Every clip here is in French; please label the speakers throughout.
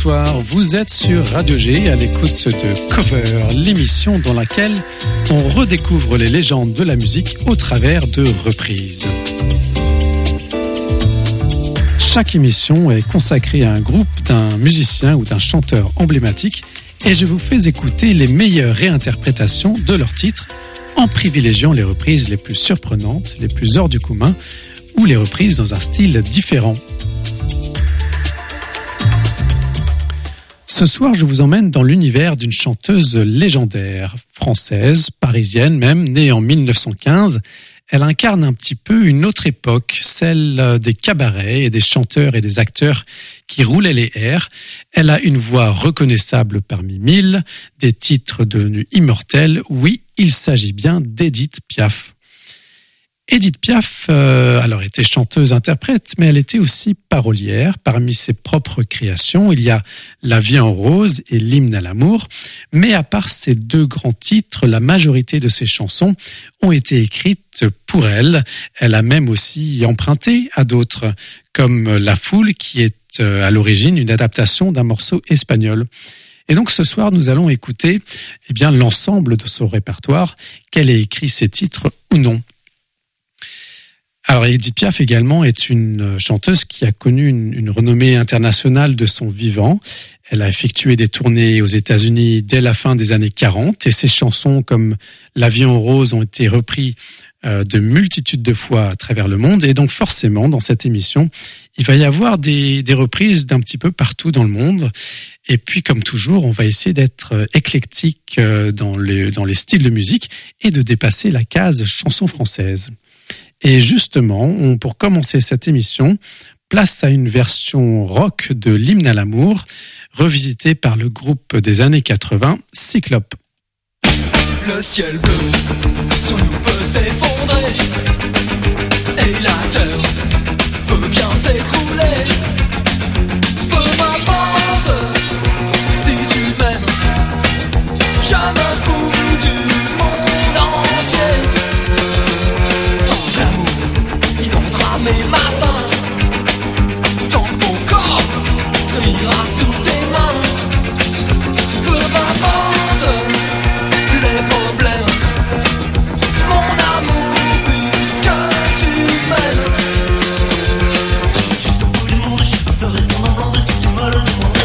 Speaker 1: bonsoir, vous êtes sur Radio G à l'écoute de Cover, l'émission dans laquelle on redécouvre les légendes de la musique au travers de reprises. Chaque émission est consacrée à un groupe, d'un musicien ou d'un chanteur emblématique et je vous fais écouter les meilleures réinterprétations de leurs titres en privilégiant les reprises les plus surprenantes, les plus hors du commun ou les reprises dans un style différent. Ce soir, je vous emmène dans l'univers d'une chanteuse légendaire, française, parisienne même, née en 1915. Elle incarne un petit peu une autre époque, celle des cabarets et des chanteurs et des acteurs qui roulaient les airs. Elle a une voix reconnaissable parmi mille, des titres devenus immortels. Oui, il s'agit bien d'Édith Piaf. Édith Piaf, était chanteuse-interprète, mais elle était aussi parolière. Parmi ses propres créations, il y a La vie en rose et l'hymne à l'amour. Mais à part ces deux grands titres, la majorité de ses chansons ont été écrites pour elle. Elle a même aussi emprunté à d'autres, comme La Foule, qui est à l'origine une adaptation d'un morceau espagnol. Et donc ce soir, nous allons écouter l'ensemble de son répertoire, qu'elle ait écrit ses titres ou non. Alors Édith Piaf également est une chanteuse qui a connu une renommée internationale de son vivant. Elle a effectué des tournées aux États-Unis dès la fin des années 40 et ses chansons comme La vie en rose ont été reprises de multitudes de fois à travers le monde. Et donc forcément, dans cette émission, il va y avoir des reprises d'un petit peu partout dans le monde. Et puis comme toujours, on va essayer d'être éclectique dans les styles de musique et de dépasser la case chanson française. Et justement, pour commencer cette émission, place à une version rock de l'hymne à l'amour, revisitée par le groupe des années 80, Cyclope.
Speaker 2: Le ciel bleu sous nous peut s'effondrer et la terre peut bien s'écrouler. Peu m'importe si tu m'aimes, je me fous du monde entier. Mes matins, tant que mon corps ira sous tes mains, peu m'importe les problèmes, mon amour, puisque tu m'aimes. Je suis juste au bout du monde, je ferai ton amende si tu me le demandais.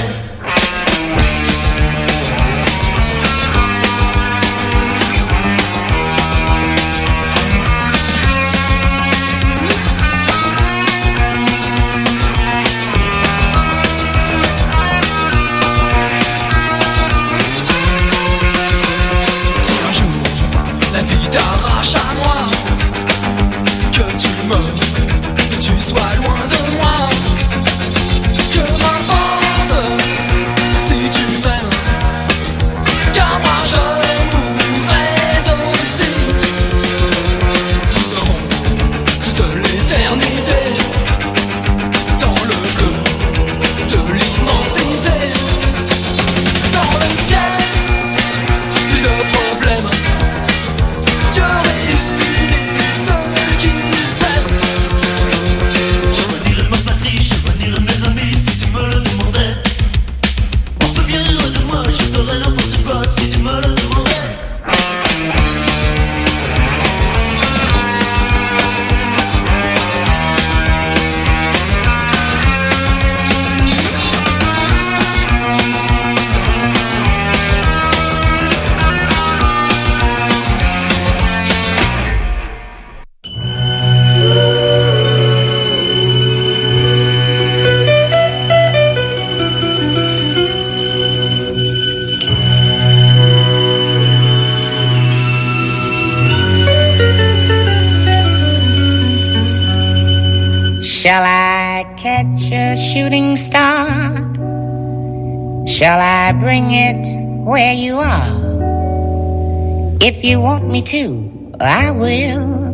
Speaker 3: Shall I catch a shooting star? Shall I bring it where you are? If you want me to, I will.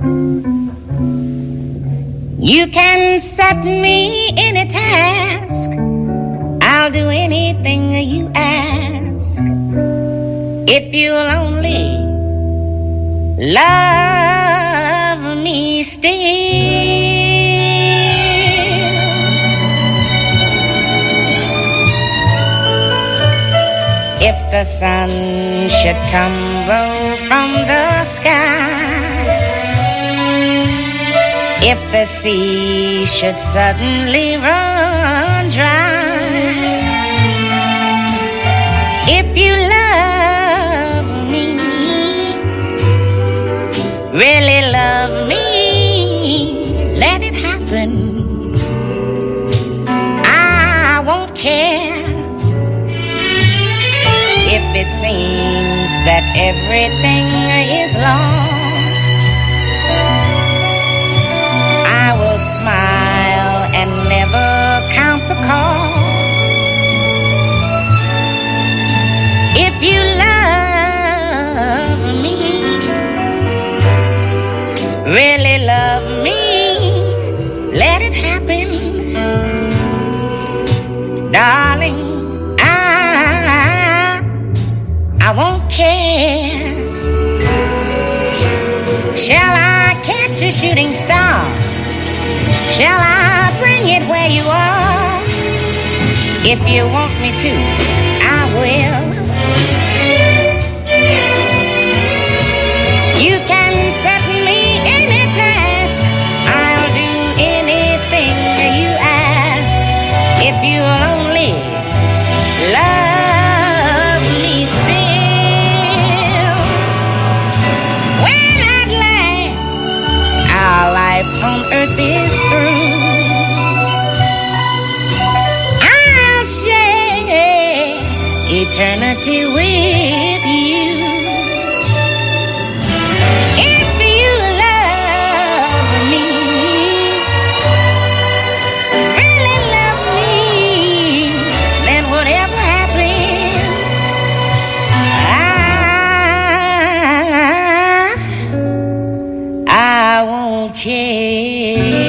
Speaker 3: You can set me any task. I'll do anything you ask. If you'll only love me still. the sun should tumble from the sky, if the sea should suddenly run dry, if you love me, really love me, let it happen. I won't care if it seems that everything is lost. I will smile and never count the cost. If you love me, really love me, let it happen. Darling, I won't care. Shall I catch a shooting star? Shall I bring it where you are? If you want me to, I will. You can set me any task. I'll do anything you ask. If you'll only love me still. When at last our life on earth is through, I'll share eternity with you. If you love me, really love me, then whatever happens, I won't care.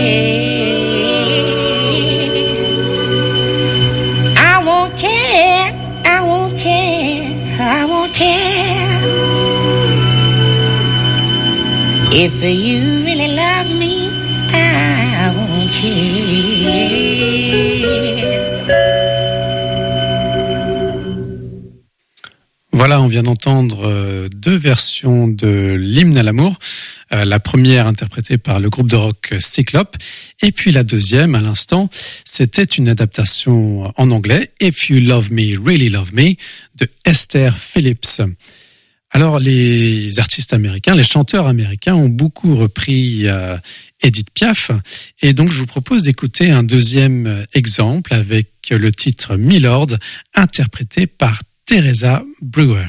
Speaker 3: I won't care. I won't care. I won't care. If you really love me, I won't care.
Speaker 1: Voilà, on vient d'entendre deux versions de l'hymne à l'amour. La première interprétée par le groupe de rock Cyclope, et puis la deuxième, à l'instant, c'était une adaptation en anglais, If You Love Me, Really Love Me, de Esther Phillips. Alors, les artistes américains, les chanteurs américains ont beaucoup repris Edith Piaf, et donc je vous propose d'écouter un deuxième exemple avec le titre Milord, interprété par Teresa Brewer.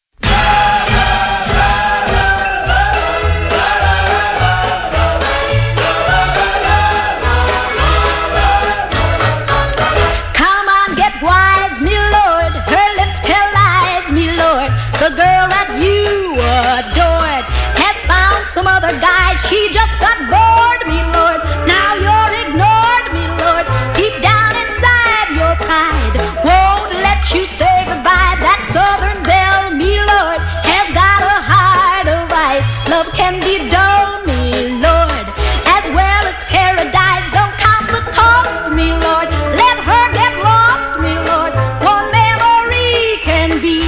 Speaker 4: The girl that you adored has found some other guy. She just got bored, me lord. Now you're ignored, me lord. Deep down inside your pride won't let you say goodbye. That southern belle, me lord, has got a heart of ice. Love can be dull, me lord, as well as paradise. Don't count the cost, me lord. Let her get lost, me lord. One memory can be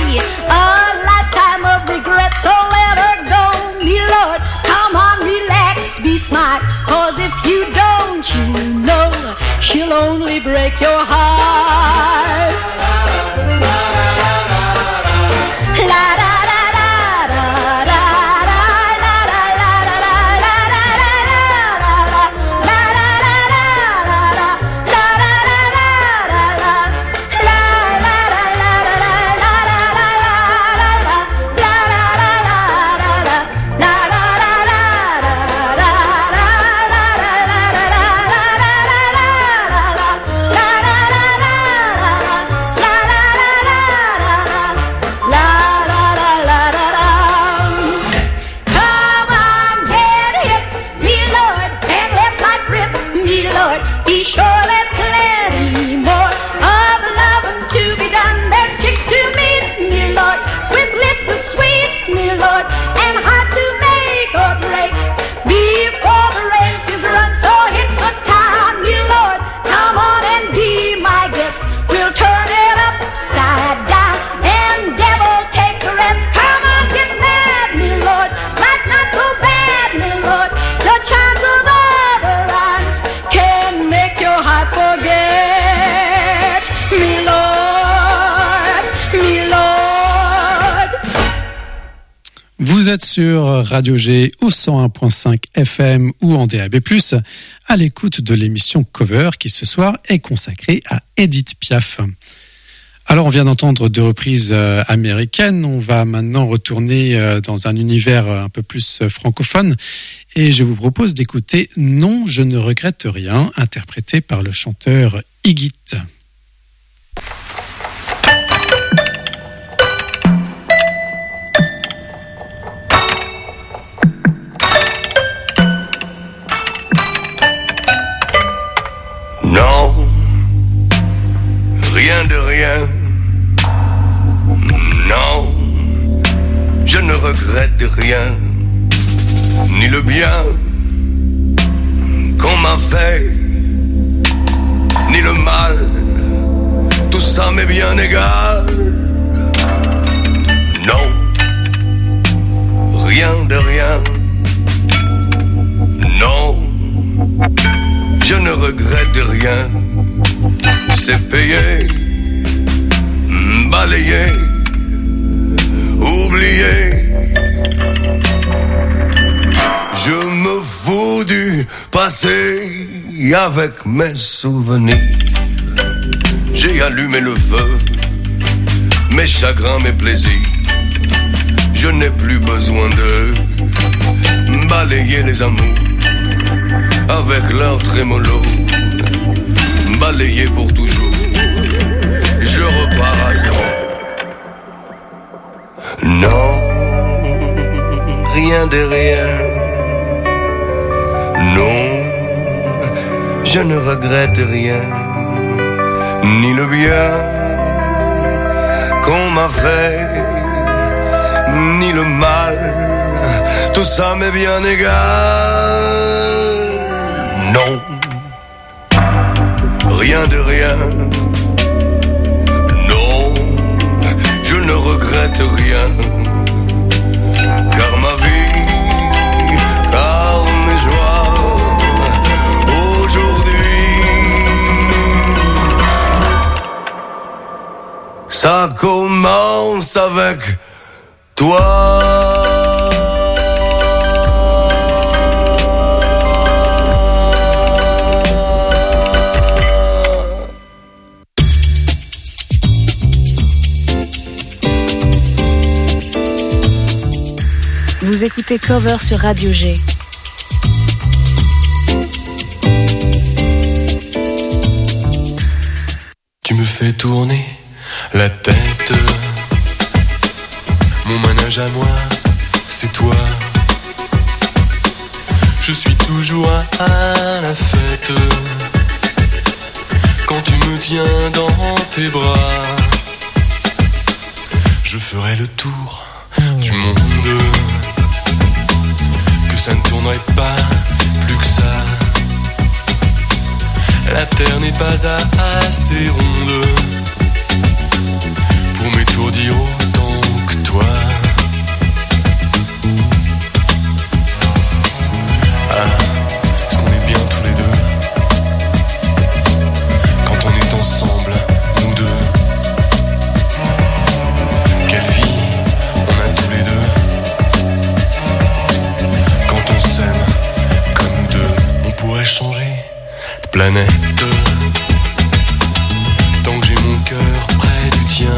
Speaker 4: regret, so let her go, me lord. Come on, relax, be smart, cause if you don't, you know she'll only break your heart. La da da da da da da la da la da da la da la la la
Speaker 1: Vous êtes sur Radio G au 101.5 FM ou en DAB+, à l'écoute de l'émission Cover qui ce soir est consacrée à Edith Piaf. Alors on vient d'entendre deux reprises américaines, on va maintenant retourner dans un univers un peu plus francophone et je vous propose d'écouter Non, je ne regrette rien, interprété par le chanteur Iggy.
Speaker 5: Non, rien de rien. Non, je ne regrette rien, ni le bien qu'on m'a fait, ni le mal. Tout ça m'est bien égal. Non, rien de rien. Non, je ne regrette rien. C'est payé, balayé, oublié. Je me fous du passé avec mes souvenirs. J'ai allumé le feu, mes chagrins, mes plaisirs. Je n'ai plus besoin de balayer les amours avec leur trémolo. Balayer pour toujours, je repars à zéro. Non, rien de rien. Non, je ne regrette rien, ni le bien qu'on m'a fait, ni le mal. Tout ça m'est bien égal. Non, rien de rien. Non, je ne regrette rien. Car ma vie, car mes joies, aujourd'hui, ça commence avec toi.
Speaker 6: Vous écoutez Cover sur Radio G.
Speaker 7: Tu me fais tourner la tête. Mon manège à moi, c'est toi. Je suis toujours à la fête quand tu me tiens dans tes bras. Je ferai le tour du monde, que ça ne tournerait pas plus que ça. La terre n'est pas assez ronde pour m'étourdir autant que toi. Ah, est-ce qu'on est bien tous les deux quand on est ensemble, nous deux? Quelle vie on a tous les deux quand on s'aime comme nous deux. On pourrait changer de planète tant que j'ai mon cœur près du tien.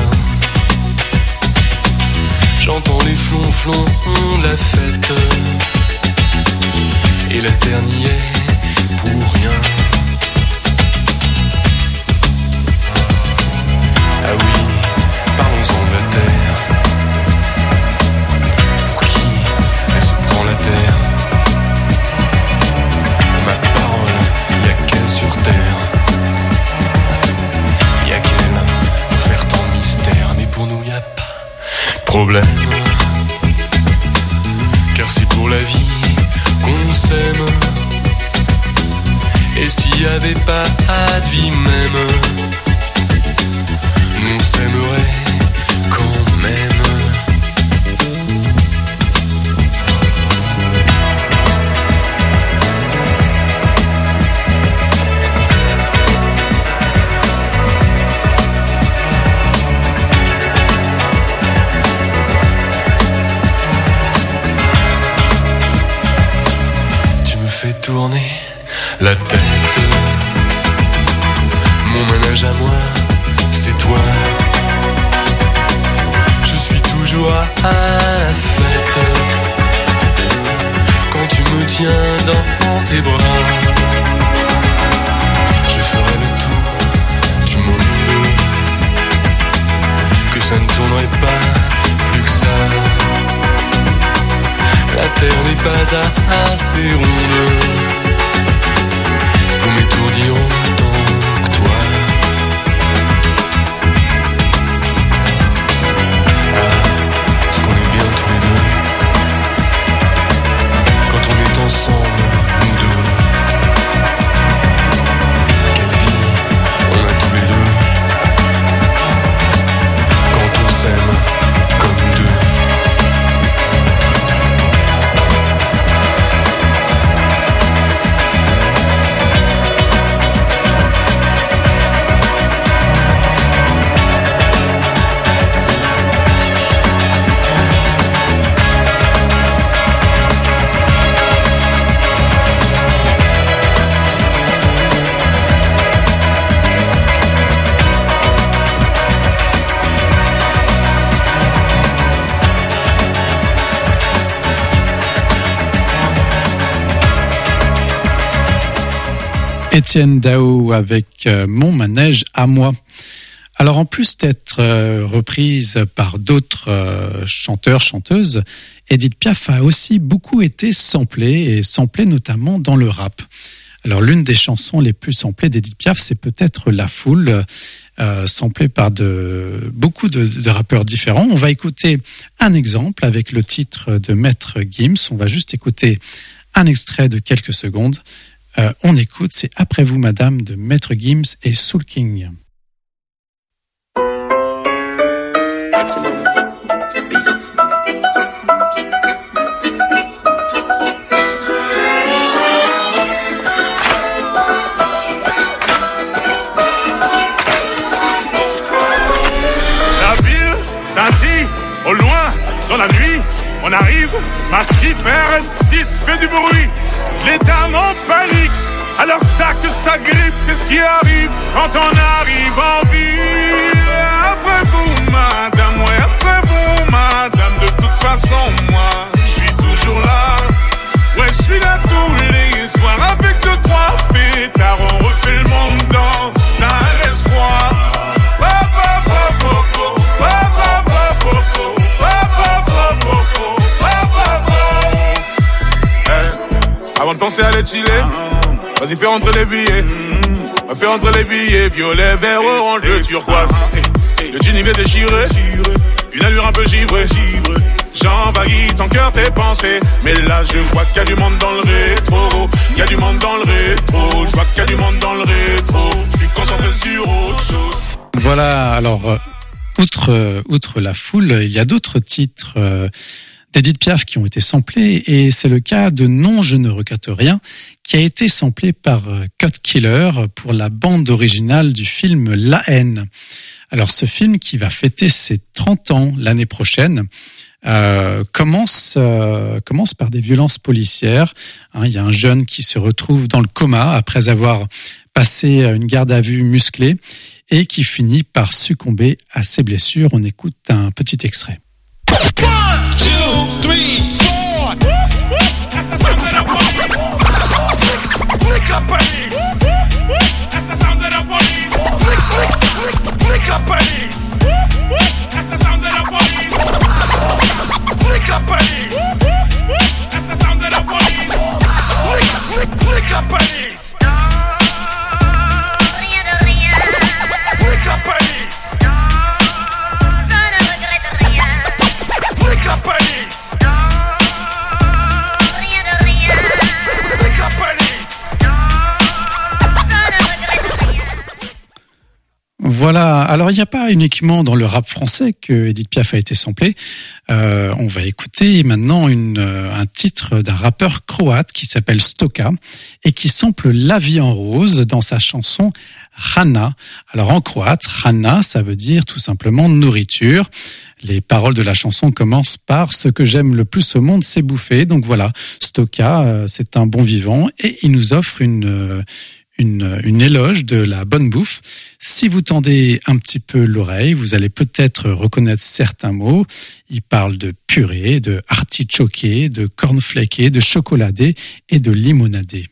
Speaker 7: J'entends les flonflons de la fête et la terre n'y est pour rien. Ah oui, parlons-en de la terre. Pour qui elle se prend la terre? Ma parole, y'a qu'elle sur terre. Y'a qu'elle pour faire tant de mystère. Mais pour nous y'a pas de problème, car c'est pour la vie qu'on s'aime. Et s'il y avait pas de vie même, nous on s'aimerait quand même. fait tourner la tête. Mon manège à moi, c'est toi. Je suis toujours à 7 quand tu me tiens dans tes bras. Je ferai le tour du monde, que ça ne tournerait pas plus que ça. La terre n'est pas assez ronde pour m'étourdir autant que toi. Ah, est-ce qu'on est bien tous les deux quand on est ensemble, nous deux? Quelle vie on a tous les deux quand on s'aime comme deux.
Speaker 1: Étienne Dao avec Mon manège à moi. Alors en plus d'être reprise par d'autres chanteurs, chanteuses, Édith Piaf a aussi beaucoup été samplée, et samplée notamment dans le rap. Alors l'une des chansons les plus samplées d'Édith Piaf, c'est peut-être La Foule, samplée par beaucoup de rappeurs différents. On va écouter un exemple avec le titre de Maître Gims. On va juste écouter un extrait de quelques secondes. On écoute, c'est Après vous Madame de Maître Gims et Soul King.
Speaker 8: La ville scintille au loin dans la nuit. On arrive, massif, R6 fait du bruit. Les dames en panique, alors ça que ça grippe, c'est ce qui arrive quand on arrive en ville. Après vous, madame, ouais, après vous, madame, de toute façon, moi, je suis toujours là. Ouais, je suis là tous les soirs avec 2-3 fêtards, on refait le monde dans un restaurant. Avant de penser à les chiller, vas-y fais rentrer les billets. Fais rentrer les billets, violet, vert, orange, le turquoise. Le jean il est déchiré, une allure un peu givrée. J'envahis ton cœur, tes pensées. Mais là je vois qu'il y a du monde dans le rétro. Il y a du monde dans le rétro. Je vois qu'il y a du monde dans le rétro. Je suis concentré sur autre chose.
Speaker 1: Voilà, alors outre La Foule, il y a d'autres titres d'Édith Piaf qui ont été samplés, et c'est le cas de Non, je ne regrette rien, qui a été samplé par Cut Killer pour la bande originale du film La Haine. Alors ce film, qui va fêter ses 30 ans l'année prochaine, commence par des violences policières. Il y a un jeune qui se retrouve dans le coma après avoir passé une garde à vue musclée et qui finit par succomber à ses blessures. On écoute un petit extrait.
Speaker 8: 1, 2, 3, 4. That's the sound that I want. Lick up police. That's the sound that I want. Lick up police. That's the sound that I want. Lick up police. That's the sound that I want. Lick up police. Lick up police.
Speaker 1: Voilà, alors il n'y a pas uniquement dans le rap français que Edith Piaf a été samplée. On va écouter maintenant un titre d'un rappeur croate qui s'appelle Stoka et qui sample La vie en rose dans sa chanson Hrana. Alors en croate, Hrana, ça veut dire tout simplement nourriture. Les paroles de la chanson commencent par « Ce que j'aime le plus au monde, c'est bouffer ». Donc voilà, Stoka, c'est un bon vivant et il nous offre une éloge de la bonne bouffe. Si vous tendez un petit peu l'oreille, vous allez peut-être reconnaître certains mots. Il parle de purée, de artichoqué, de cornflaké, de chocoladé et de limonadé.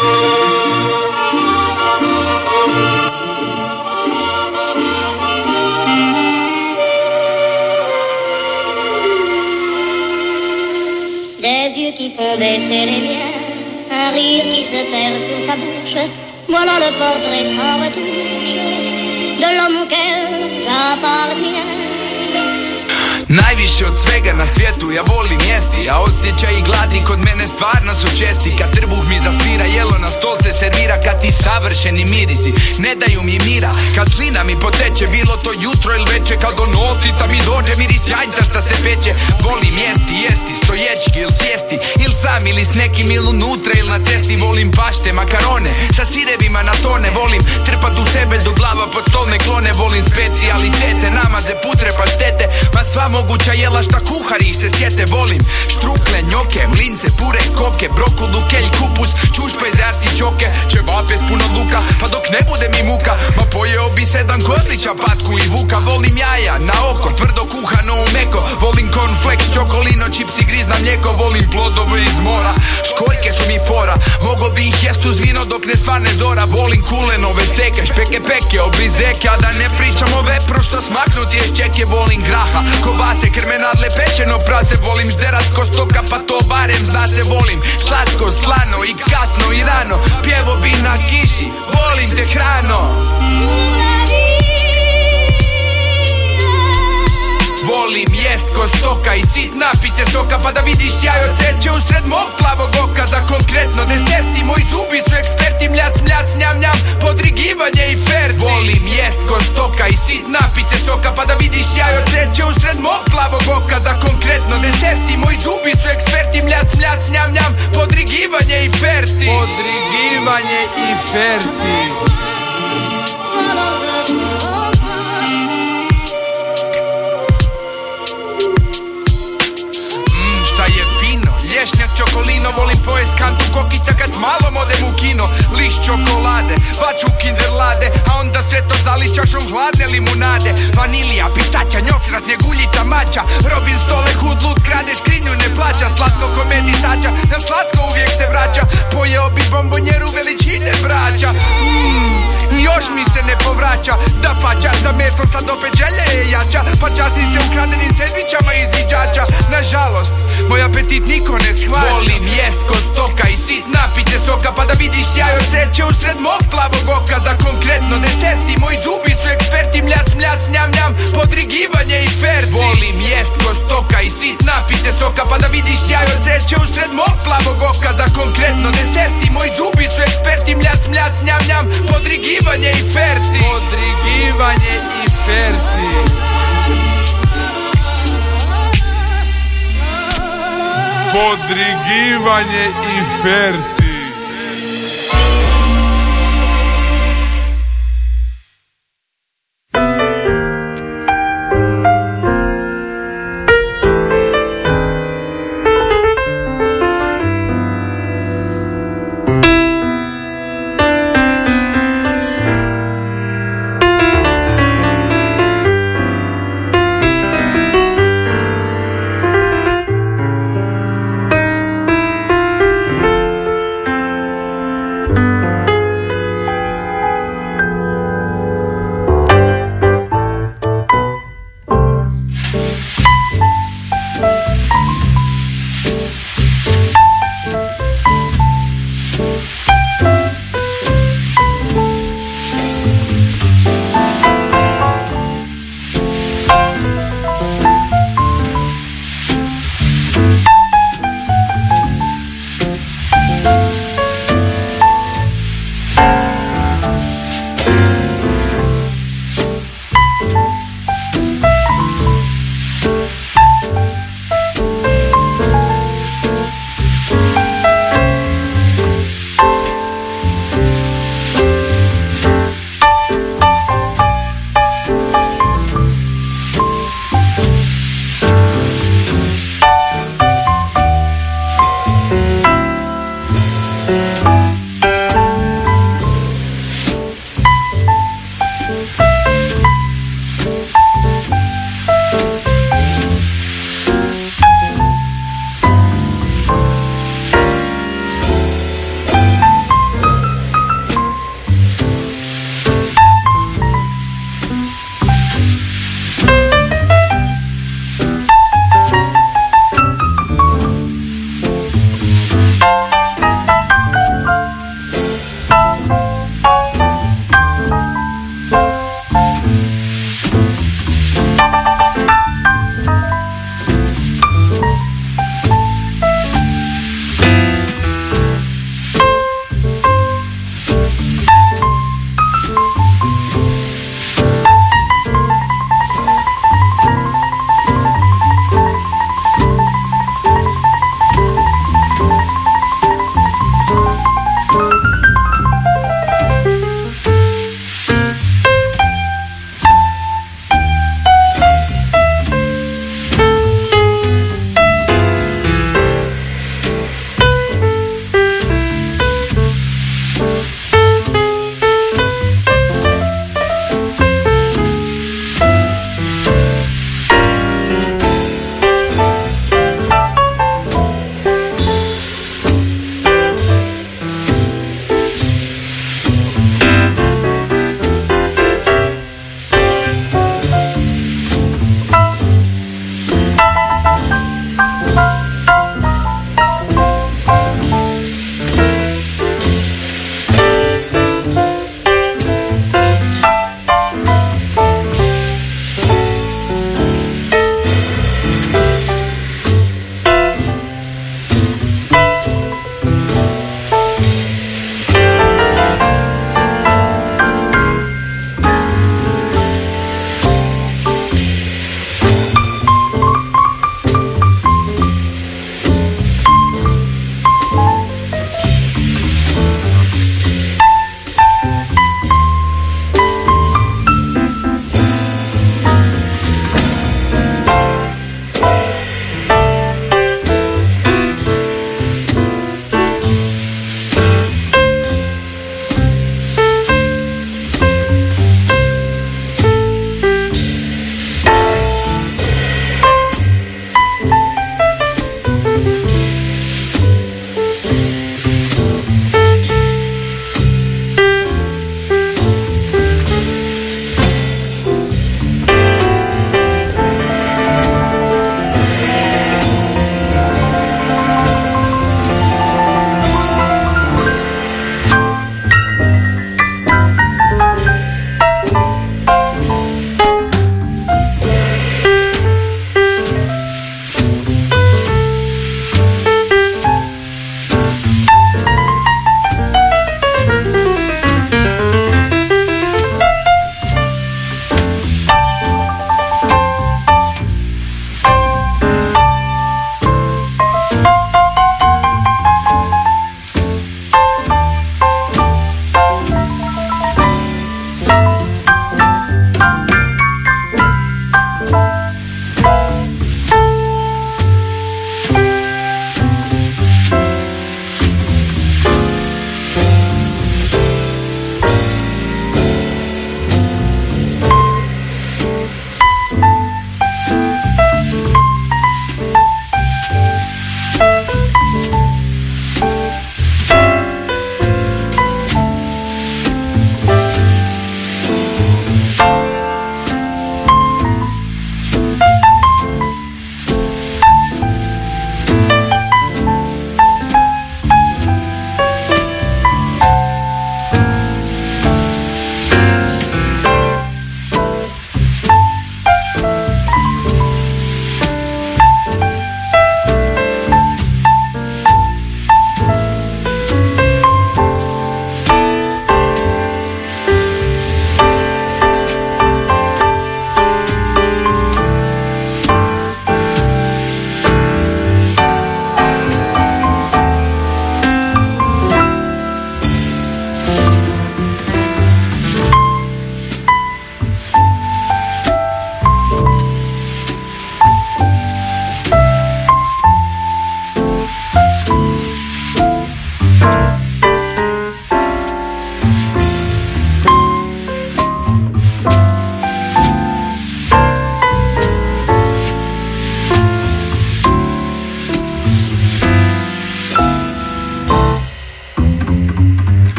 Speaker 9: Des yeux qui font baisser les miens, un rire qui se perd sur sa bouche. Voilà le portrait sans retouche de l'homme auquel j'appartiens.
Speaker 10: Najviše od svega na svijetu ja volim jesti, a osjećaj i gladi kod mene stvarno su česti. Kad trbuh mi zasvira, jelo na stol se servira, kad ti savršeni mirisi ne daju mi mira, kad slina mi poteče, bilo to jutro ili veče, kad do nostica mi dođe miris jajca šta se peče. Volim jesti, stoječki ili sjesti, ili sam ili s nekim ili unutra ili na cesti. Volim pašte, makarone, sa sirevima na tone. Volim trpat u sebe do glava pod stolne klone. Volim specijalitete, namaze, putre, paštete, ma sva moguća jela šta kuhari se sjete. Volim štrukle, njoke, mlince, pure, koke, brokulu, kelj, kupus, čušpeze, artičoke, ćevape s puno luka, pa dok ne bude mi muka, ma pojeo bi 7 kotlića, patku i vuka. Volim jaja na oko, tvrdo kuhano u meko. Volim cornflakes, čokolino, čips i grizna mlijeko. Volim plodove iz mora, školjke su mi fora, mogo bi ih jest uz vino dok ne svane zora. Volim kulenove seke, špeke, peke, oblizeke, a da ne pričamo vepru što smaknuti je šćeke. Volim graha, kobase, krmenadle, pečeno prace. Volim žderat ko stoka, pa to barem zna se. Volim slatko, slano i kasno i rano, pjevo bi na kiši, volim te hrano. Volim jest ko stoka i sit napit se soka, pa da vidiš sjaj od sreće usred mog plavog oka. Za konkretno deserti, moji zubi su eksperti. Mljac, mljac, njam, njam, podrigivanje i ferti. Volim jest ko stoka i sit napit se soka, pa da vidiš sjaj od sreće usred mog plavog oka. Za konkretno deserti, moji zubi su eksperti. Mljac, mljac, njam, njam, podrigivanje i ferti. Podrigivanje i ferti. Lješnjak, čokolino, volim pojest kantu kokica kad s malom odem u kino. Lišć čokolade, baču kinderlade, a onda sve to zali čašom hladne limunade. Vanilija, pistaća, njofra, snjeguljica, mača. Robin Stole, hud, lud, krade, škrinju, ne plaća. Slatko ko medisača, na slatko uvijek se vraća. Pojeo bi bombonjeru veličine braća. Još mi se ne povraća, da pača, za mesom sad opet želje je jača. Pa časnice ukradenim sendvičama izviđača. Nažalost, moj apetit niko ne shvaća. Volim jest ko stoka i sit napit se soka, pa da vidiš sjaj od sreće usred mog plavog oka. Za konkretno deserti, moji zubi su eksperti. Mljac, mljac, njam, njam, podrigivanje i ferti. Volim jest ko stoka i sit napit se soka, pa da vidiš sjaj od sreće usred mog plavog oka. Za konkretno deserti, moji zubi su eksperti. Mljac, mljac, njam, njam, podrigivanje i ferti. Podrigivanje i ferti. Podrigivanje i ferti.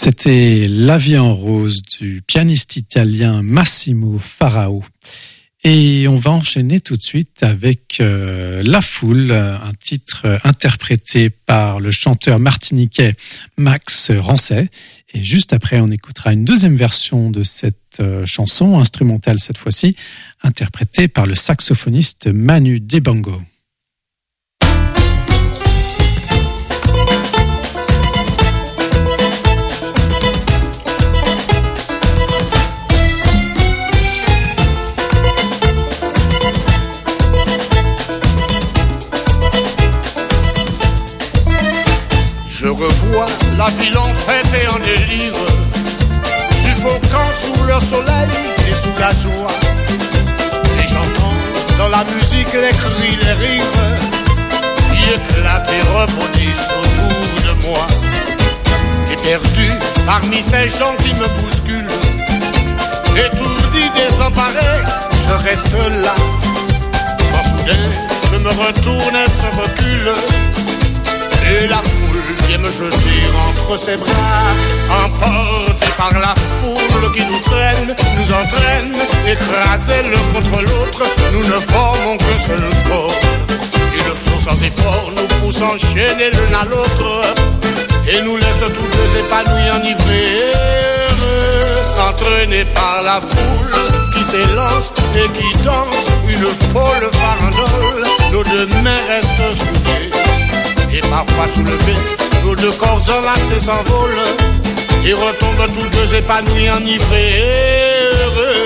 Speaker 1: C'était La vie en rose du pianiste italien Massimo Farao. Et on va enchaîner tout de suite avec La Foule, un titre interprété par le chanteur martiniquais Max Rancet. Et juste après, on écoutera une deuxième version de cette chanson, instrumentale cette fois-ci, interprétée par le saxophoniste Manu Dibango.
Speaker 11: Je revois la ville en fête et en délire, suffoquant sous le soleil et sous la joie. Et j'entends dans la musique les cris, les rires qui éclatent et rebondissent autour de moi. Et perdu parmi ces gens qui me bousculent, étourdi, désemparé, je reste là. Quand soudain je me retourne et se recule, et la foule vient me jeter entre ses bras, emporté par la foule qui nous traîne, nous entraîne, écrasés l'un contre l'autre, nous ne formons qu'un seul corps. Et le flot sans effort nous pousse enchaîner l'un à l'autre, et nous laisse tous deux épanouis, enivrés, entraînés par la foule qui s'élance et qui danse une folle farandole. Nos deux mains restent soudées et parfois soulevés, nos deux corps enlacés s'envolent et retombent tous deux épanouis, enivrés et heureux.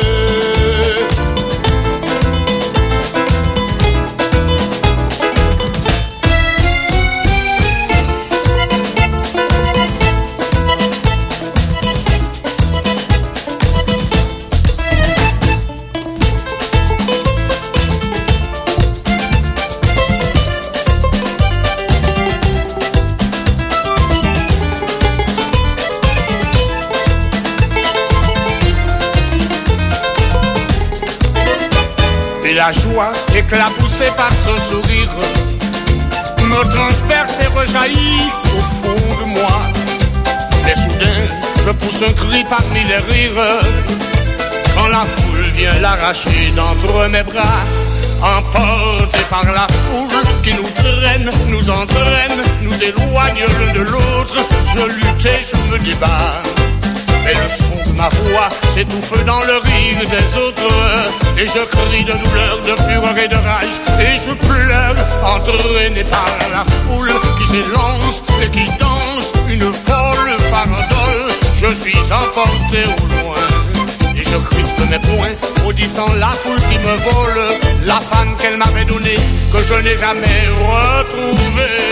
Speaker 11: Et la joie, éclaboussée par son sourire, me transperce et rejaillit au fond de moi. Mais soudain, je pousse un cri parmi les rires, quand la foule vient l'arracher d'entre mes bras. Emporté par la foule qui nous traîne, nous entraîne, nous éloigne l'un de l'autre, je lutte et je me débat. Mais le son de ma voix s'étouffe dans le rire des autres, et je crie de douleur, de fureur et de rage, et je pleure, entraîné par la foule qui s'élance et qui danse une folle farandole. Je suis emporté au loin, et je crispe mes poings, maudissant la foule qui me vole la femme qu'elle m'avait donnée, que je n'ai jamais retrouvée.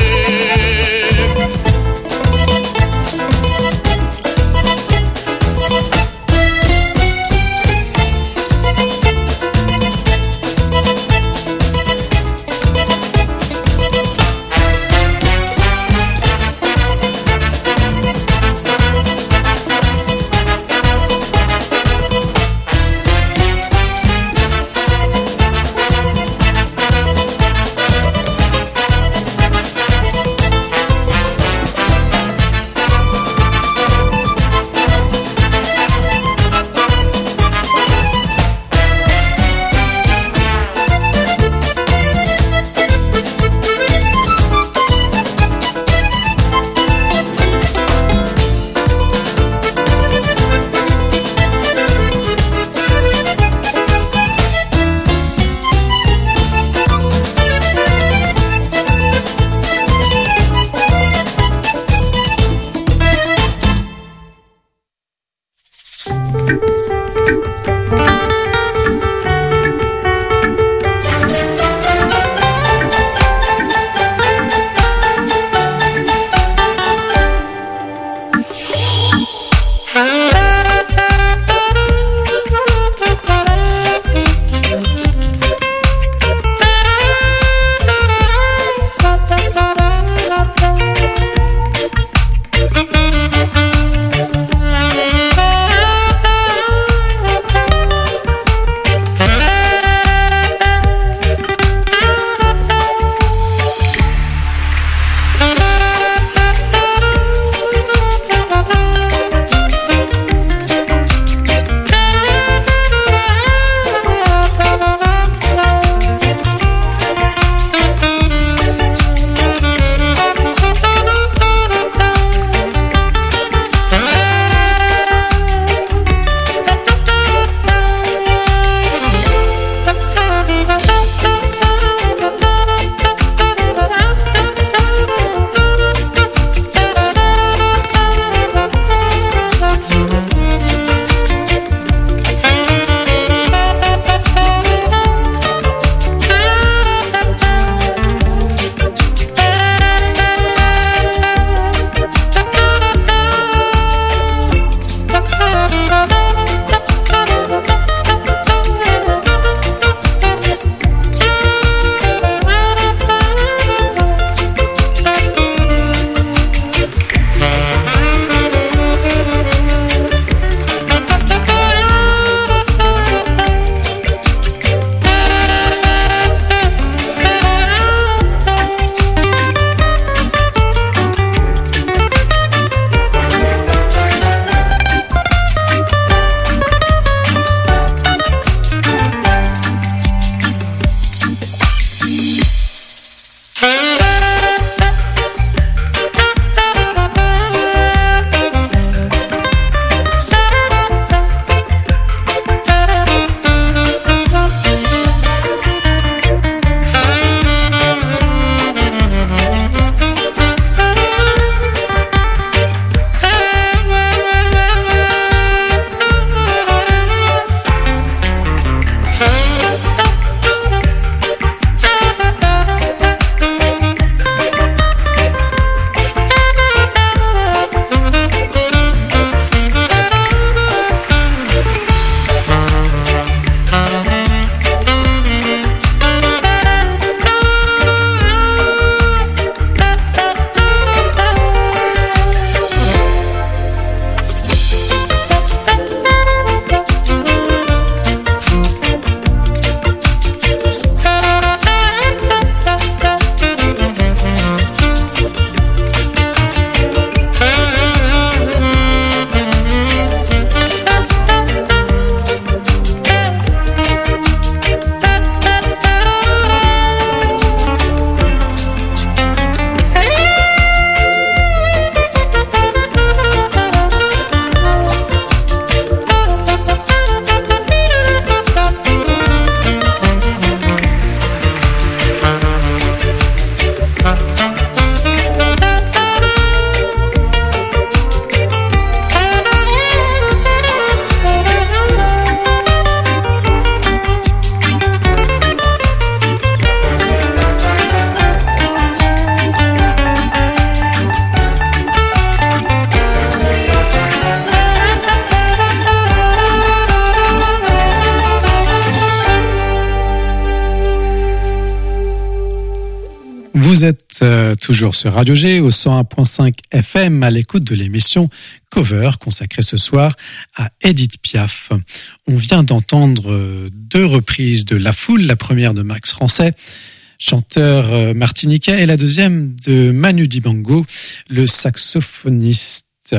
Speaker 1: Vous êtes toujours sur Radio G au 101.5 FM à l'écoute de l'émission Cover consacrée ce soir à Edith Piaf. On vient d'entendre deux reprises de La Foule, la première de Max Rancet, chanteur martiniquais, et la deuxième de Manu Dibango, le saxophoniste.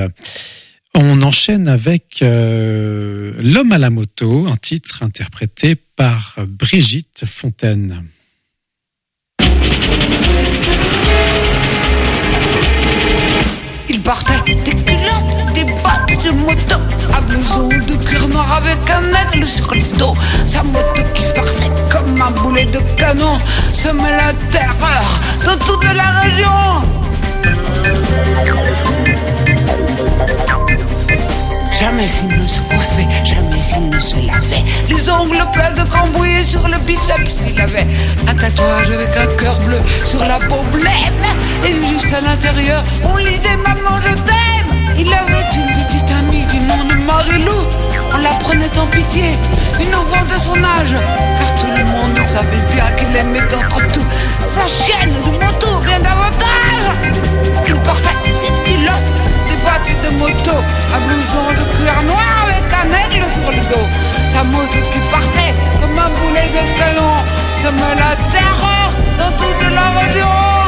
Speaker 1: On enchaîne avec L'homme à la moto, un titre interprété par Brigitte Fontaine.
Speaker 12: Il portait des culottes, des bottes de moto, un blouson de cuir noir avec un aigle sur le dos. Sa moto qui partait comme un boulet de canon semait la terreur dans toute la région. Jamais il ne se coiffait, jamais il ne se lavait. Les ongles pleins de cambouis sur le biceps. Il avait un tatouage avec un cœur bleu sur la peau blême. Et juste à l'intérieur, on lisait « Maman, je t'aime ». Il avait une petite amie du nom de Marie-Lou. On la prenait en pitié, une enfant de son âge, car tout le monde savait bien qu'il aimait entre tout sa chienne de moto bien davantage. Il portait des culottes, des bottes de moto, un blouson de cuir noir avec un aigle sur le dos. Sa moto qui partait comme un boulet de canon semait la terreur dans toute la région.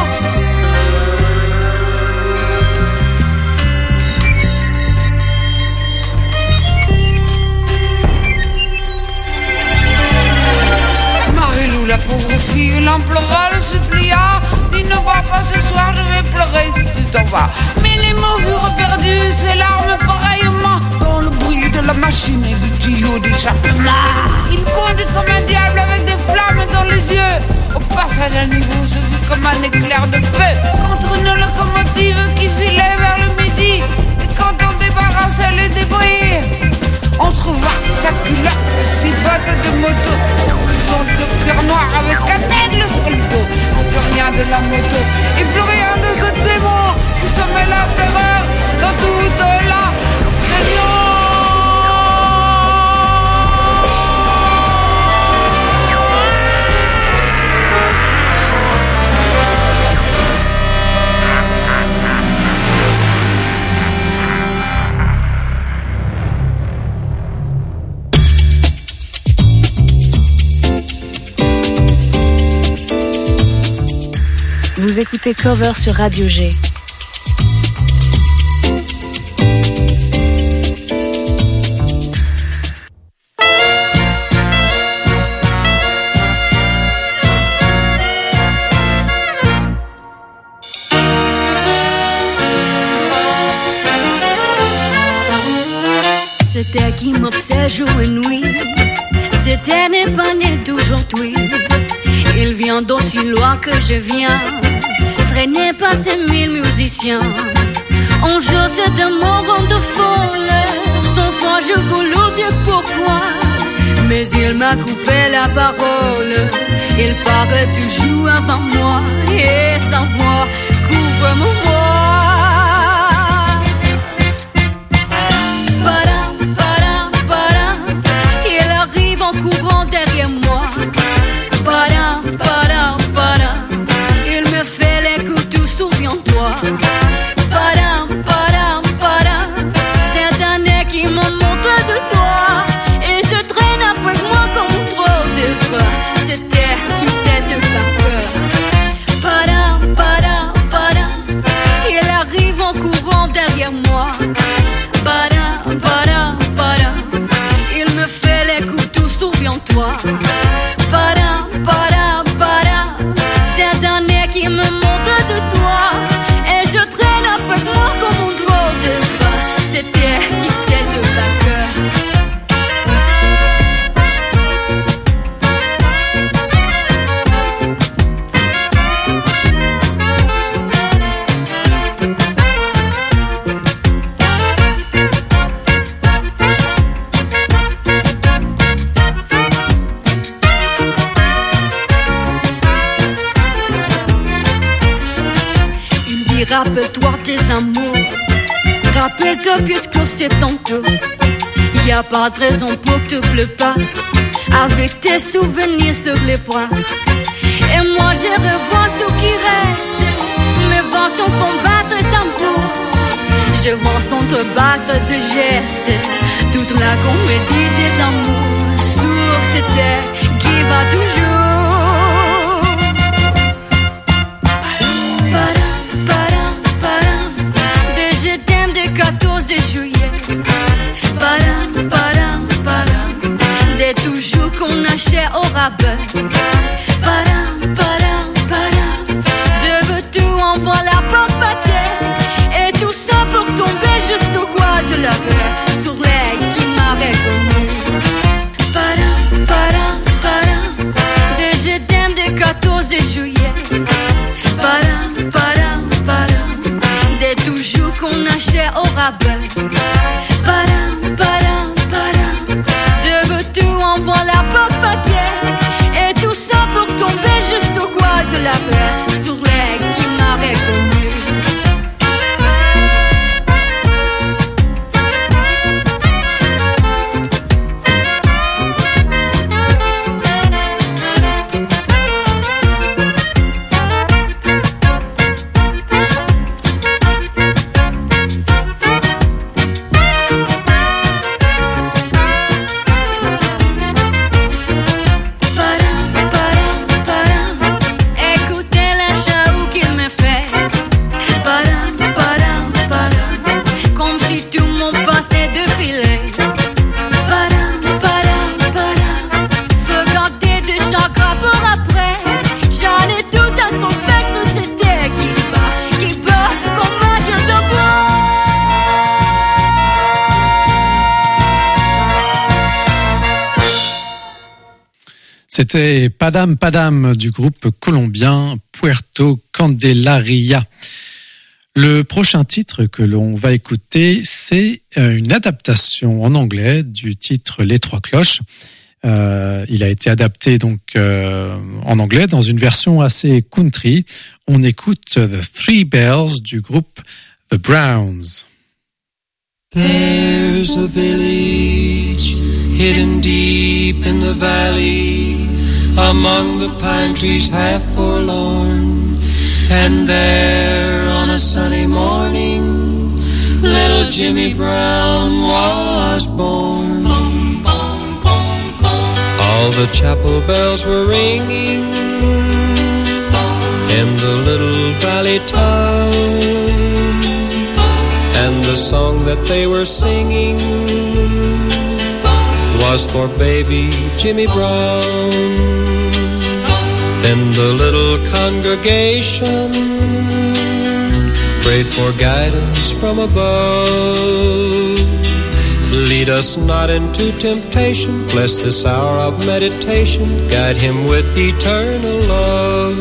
Speaker 12: Marie-Lou, la pauvre fille, l'implora, le supplia. Dis ne va pas ce soir, je vais pleurer si tu t'en vas. Mais les mots furent perdus, ses larmes pareillement, dans le bruit de la machine et du tuyau d'échappement. Il bondit comme un diable avec des flammes dans les yeux. Au passage à niveau, ce fut comme un éclair de feu contre une locomotive qui filait vers le midi. Et quand on débarrassait les débris, on trouva sa culotte, ses bottes de moto, son blouson de cuir noir avec un aigle sur le dos. Plus rien de la moto et plus rien de ce démon qui semait la terreur dans toute la région.
Speaker 6: Vous écoutez Cover sur Radio G.
Speaker 4: C'était qui m'obsède jour et nuit. C'était n'est pas né d'aujourd'hui. Il vient d'aussi loin que je viens. Traîné par ces 1000 musiciens. Un jour c'est de mon monde folle. Sans foi je voulais dire pourquoi. mais il m'a coupé la parole. Il parle toujours avant moi et sa voix couvre mon voix. Padam, padam, padam, il arrive en courant derrière moi. Padam, padam, padam, il me fait les coups, tout souviens-toi. Padam, padam, padam, c'est un nez qui me montre de toi. Et je traîne après moi comme trop de fois. C'était qui cette vapeur. Padam, padam, padam, il arrive en courant derrière moi. Padam, padam, padam, il me fait les coups, tout souviens-toi. Padam, padam, padam, c'est un nez qui me montre de toi. Et je traîne après moi comme un drôle de fois. C'était qui cette vapeur. Rappelle-toi tes amours, rappelle-toi puisque c'est ton tour. Y a pas de raison pour que te pleues pas, avec tes souvenirs sur les bras. Et moi je revois ce qui reste, mes vents font battre tambour. Je vois s'entrebattre de gestes, toute la comédie des amours. Sur cette terre qui va toujours. Je t'aime des 14 juillet. Padam, padam, padam, des toujours qu'on achète au rabais. Padam, padam, padam, de tout envoie la porte pâtée. Et tout ça pour tomber juste au coin de la paix, sur l'air qui m'a reconnu. Padam, padam, padam, je t'aime des 14 juillet. Padam, padam, padam, des toujours qu'on achète au rabais. Padam, padam, padam, de tout envoie la porte papier. Et tout ça pour tomber juste au coin de la paix, sur l'air qui m'a reconnu.
Speaker 1: C'était Padam Padam du groupe colombien Puerto Candelaria. Le prochain titre que l'on va écouter, c'est une adaptation en anglais du titre Les Trois Cloches. Il a été adapté donc en anglais dans une version assez country. On écoute The Three Bells du groupe The Browns.
Speaker 13: There's a village hidden deep in the valley, among the pine trees half forlorn. And there on a sunny morning, little Jimmy Brown was born. All the chapel bells were ringing in the little valley town, and the song that they were singing was for baby Jimmy Brown. Then the little congregation prayed for guidance from above. Lead us not into temptation, bless this hour of meditation, guide him with eternal love.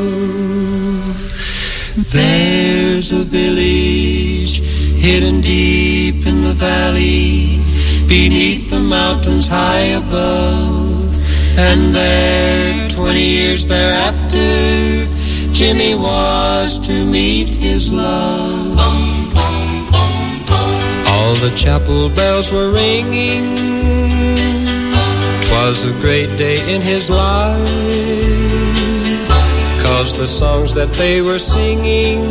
Speaker 13: There's a village hidden deep in the valley, beneath the mountains high above. And there, 20 years thereafter, Jimmy was to meet his love. All the chapel bells were ringing. 'Twas a great day in his life, 'cause the songs that they were singing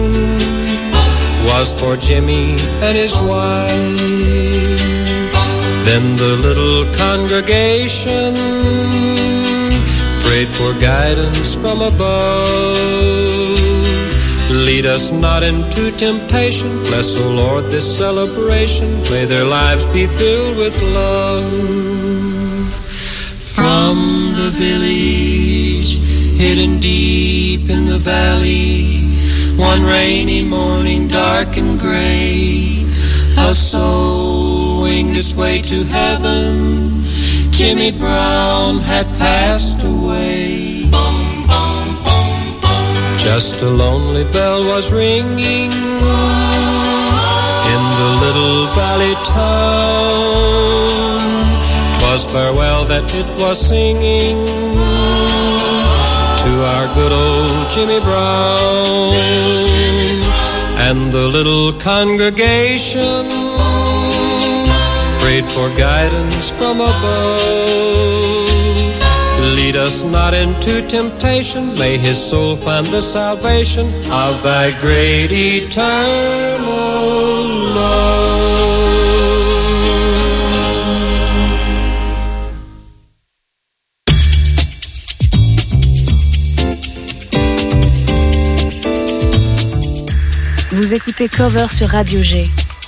Speaker 13: was for Jimmy and his wife. Then the little congregation prayed for guidance from above. Lead us not into temptation. Bless, O Lord, this celebration. May their lives be filled with love. From the village, hidden deep in the valley, one rainy morning, dark and gray, a soul winged its way to heaven. Jimmy Brown had passed away. Just a lonely bell was ringing in the little valley town. 'Twas farewell that it was singing to our good old Jimmy Brown. And the little congregation prayed for guidance from above. Lead us not into temptation. May his soul find the salvation of thy great eternal love.
Speaker 6: Vous écoutez Cover sur Radio G.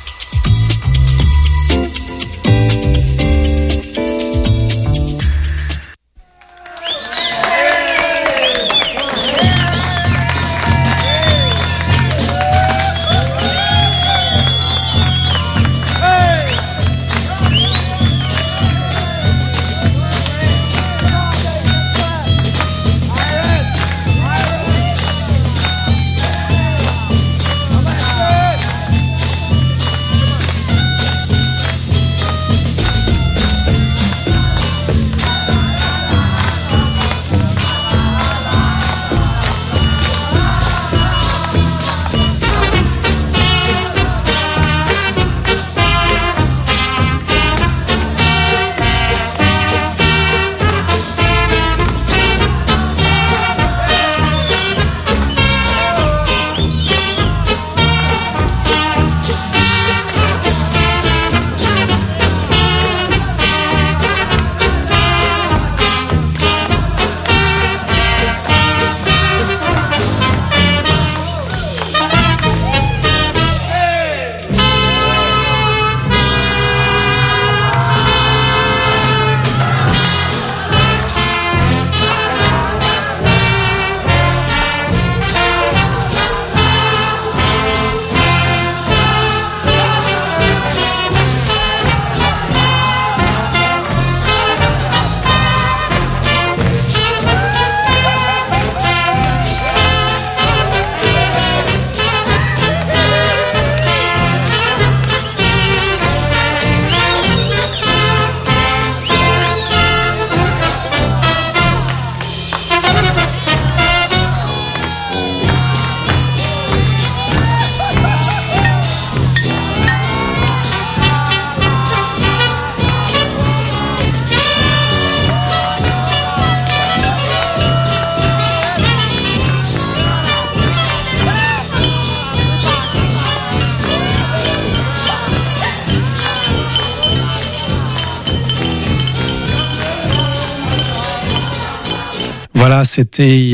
Speaker 1: Voilà, c'était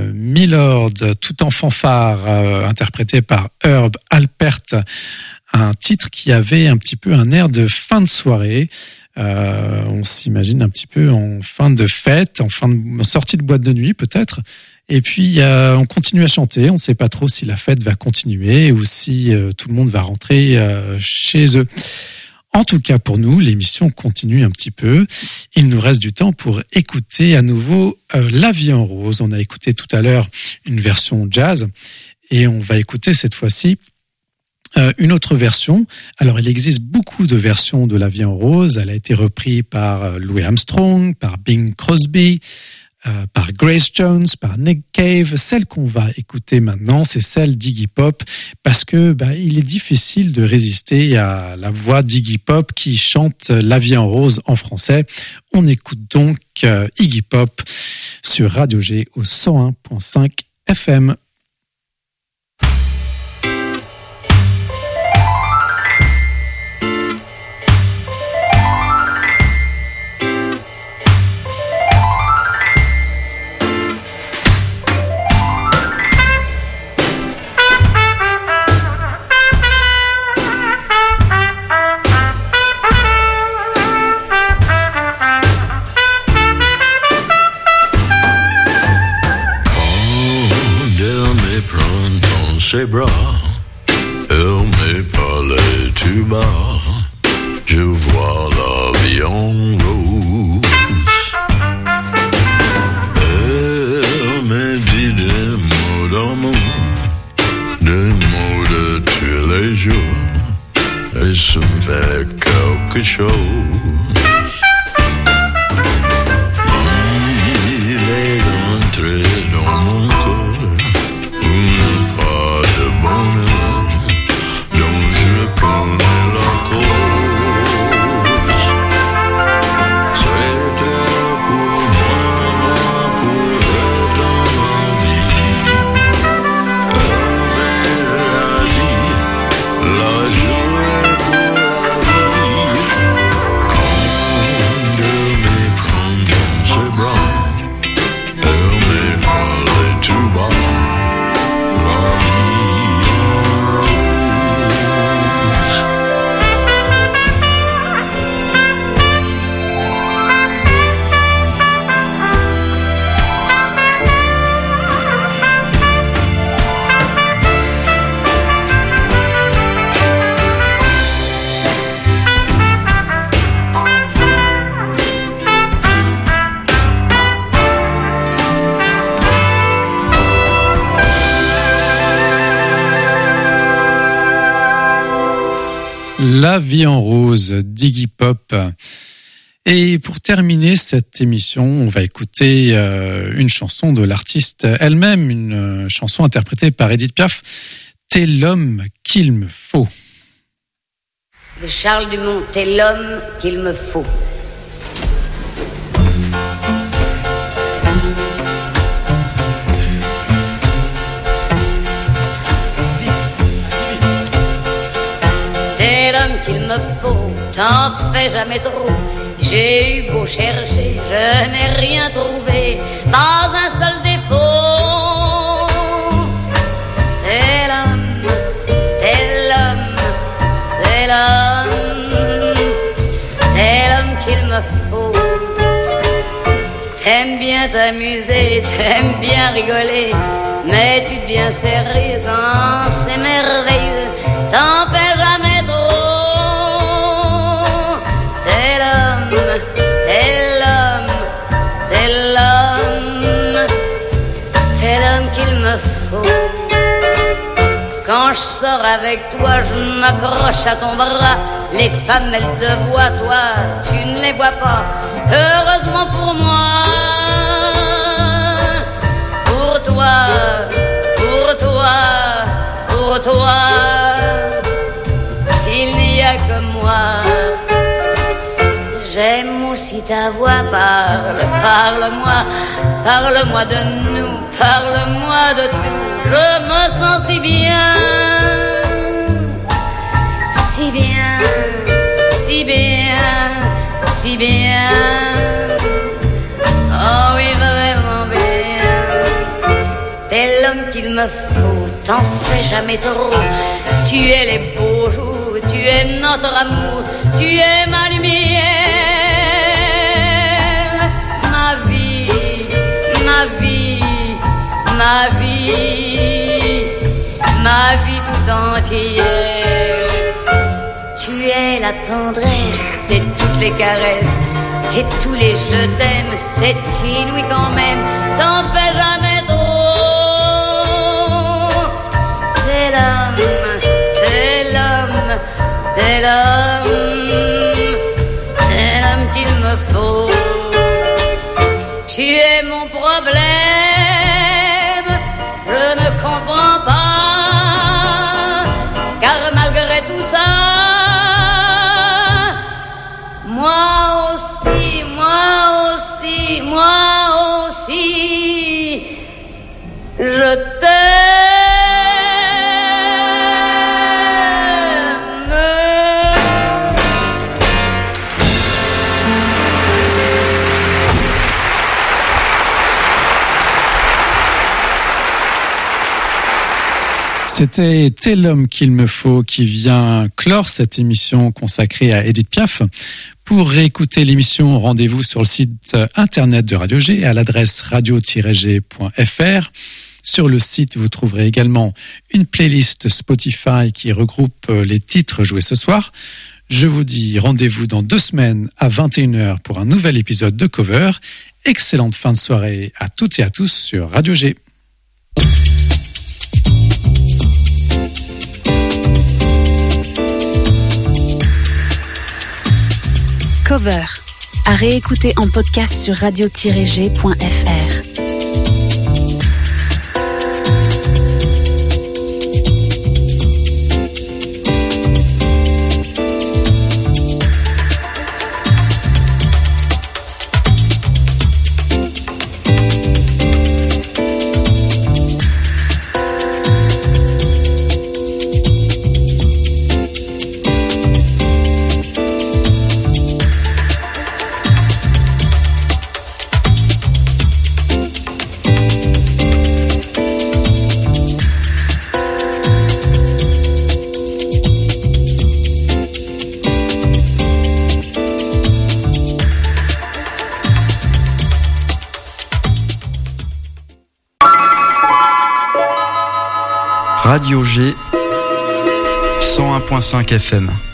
Speaker 1: Milord, tout en fanfare, interprété par Herb Alpert, un titre qui avait un petit peu un air de fin de soirée. On s'imagine un petit peu en fin de fête, en sortie de boîte de nuit peut-être. Et puis on continue à chanter, on ne sait pas trop si la fête va continuer ou si tout le monde va rentrer chez eux. En tout cas, pour nous, l'émission continue un petit peu. Il nous reste du temps pour écouter à nouveau La Vie en Rose. On a écouté tout à l'heure une version jazz et on va écouter cette fois-ci une autre version. Alors, il existe beaucoup de versions de La vie en rose. Elle a été reprise par Louis Armstrong, par Bing Crosby, par Grace Jones, par Nick Cave. Celle qu'on va écouter maintenant, c'est celle d'Iggy Pop, parce que il est difficile de résister à la voix d'Iggy Pop qui chante La vie en rose en français. On écoute donc Iggy Pop sur Radio G au 101.5 FM.
Speaker 14: Ses bras, elle m'est parlé tout bas, je vois la vie en rose. Elle me dit des mots d'amour, des mots de tous les jours, et ça me fait quelque chose. Il est entré dans mon cœur, dont je connais la cause. C'était pour moi, pour être dans ma vie. Elle m'a dit, la journée pour la vie. Quand je me prends dans ses bras, elle me parlait tout bas.
Speaker 1: La vie en rose d'Iggy Pop. Et pour terminer cette émission, on va écouter une chanson de l'artiste elle-même, une chanson interprétée par Edith Piaf, « T'es l'homme qu'il me faut ».
Speaker 15: De Charles Dumont, « T'es l'homme qu'il me faut ». T'es l'homme qu'il me faut, t'en fais jamais trop. J'ai eu beau chercher, je n'ai rien trouvé, pas un seul défaut. T'es l'homme, t'es l'homme, t'es l'homme, t'es l'homme qu'il me faut. T'aimes bien t'amuser, t'aimes bien rigoler, mais tu deviens sérieux quand c'est merveilleux. T'en fais jamais trop. T'es l'homme, t'es l'homme, t'es l'homme, t'es l'homme qu'il me faut. Quand je sors avec toi, je m'accroche à ton bras. Les femmes, elles te voient, toi, tu ne les vois pas. Heureusement pour moi, pour toi, pour toi, pour toi, il n'y a que moi. J'aime aussi ta voix, parle-moi, parle-moi de nous, parle-moi de tout. Je me sens si bien, si bien, si bien, si bien. Oh oui, vraiment bien. T'es l'homme qu'il me faut, t'en fais jamais trop. Tu es les beaux jours, tu es notre amour, tu es ma lumière. Ma vie, ma vie, ma vie, ma vie tout entière. Tu es la tendresse, t'es toutes les caresses, t'es tous les je t'aime, c'est inouï quand même, t'en fais jamais trop. T'es l'homme, t'es t'es l'homme qu'il me faut. Tu es mon problème, je ne comprends pas, car malgré tout ça, moi aussi, je t'aime.
Speaker 1: C'était « T'es l'homme qu'il me faut » qui vient clore cette émission consacrée à Édith Piaf. Pour réécouter l'émission, rendez-vous sur le site internet de Radio G à l'adresse radio-g.fr. Sur le site, vous trouverez également une playlist Spotify qui regroupe les titres joués ce soir. Je vous dis rendez-vous dans 2 semaines à 21h pour un nouvel épisode de Cover. Excellente fin de soirée à toutes et à tous sur Radio G.
Speaker 6: Cover, à réécouter en podcast sur radio-g.fr.
Speaker 16: Radio G 101.5 FM.